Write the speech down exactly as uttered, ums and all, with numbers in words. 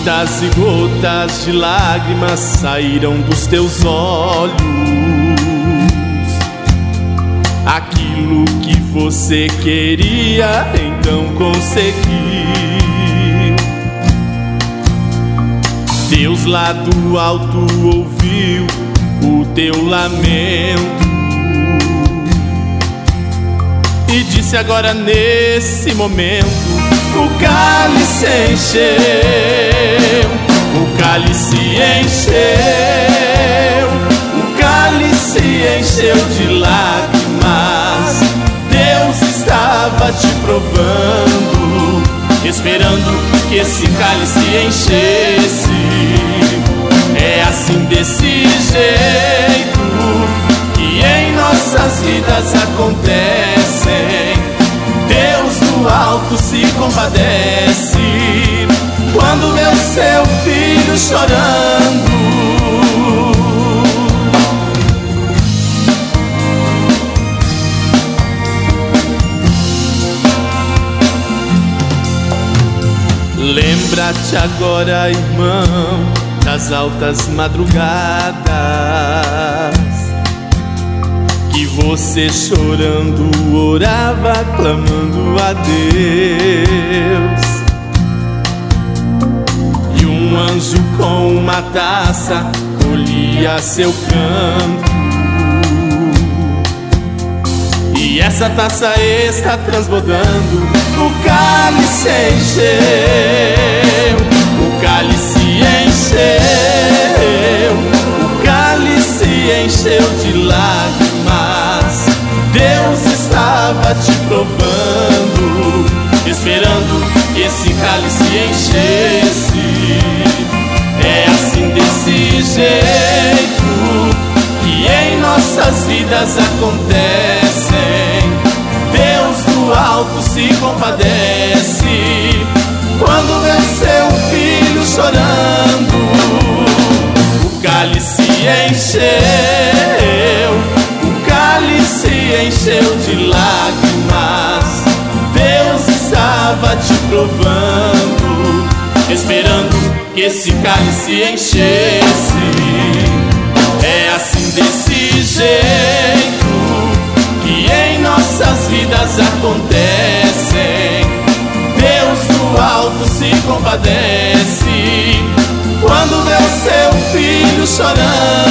Gotas e gotas de lágrimas saíram dos teus olhos. Aquilo que você queria, então conseguiu. Deus lá do alto ouviu o teu lamento e disse: agora nesse momento o cálice encheu, o cálice encheu, o cálice encheu de lágrimas. Deus estava te provando, esperando que esse cálice enchesse. É assim, desse jeito, que em nossas vidas acontecem. Deus do alto se compadece quando vê o seu filho chorando. Lembra-te agora, irmão, das altas madrugadas, que você chorando orava, clamando a Deus. E um anjo com uma taça colhia seu canto, e essa taça está transbordando. O cálice encheu, o cálice encheu, o cálice encheu de lágrimas. Deus estava te provando, esperando que esse cálice enchesse. É assim, desse jeito, que em nossas vidas acontecem. Deus do alto se compadece quando vê seu filho chorando. O cálice encheu, o cálice encheu de lágrimas. Deus estava te provando, esperando que esse cálice enchesse. É assim, desse jeito, que em nossas vidas acontecem. Deus do alto se compadece quando vê o seu filho chorando.